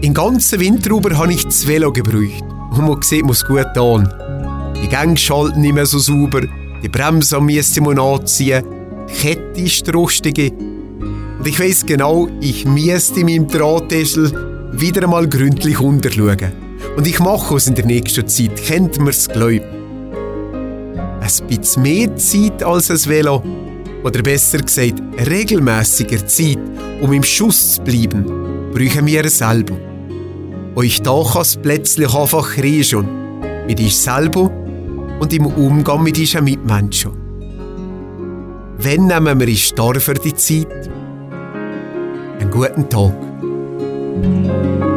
Im ganzen Winter über habe ich das Velo gebraucht. Und man sieht es gut an. Die Gänge schalten nicht mehr so sauber, die Bremse müsste man anziehen, die Kette ist rostig. Und ich weiss genau, ich müsste meinem Drahtesel wieder einmal gründlich unterschauen. Und ich mache es in der nächsten Zeit, könnt mir's glauben. Ein bisschen mehr Zeit als ein Velo, oder besser gesagt, regelmäßiger Zeit, um im Schuss zu bleiben, brauchen wir selber. Euch da kann es plötzlich einfach kriegen, mit euch selber und im Umgang mit euren Mitmenschen. Wenn nehmen wir uns da für die Zeit? Einen guten Tag.